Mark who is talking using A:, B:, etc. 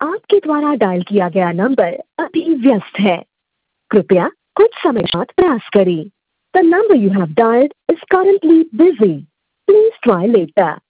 A: आपके द्वारा डायल किया गया नंबर अभी व्यस्त है। कृपया कुछ समय बाद प्रयास करें। The number you have dialed is currently busy. Please try later.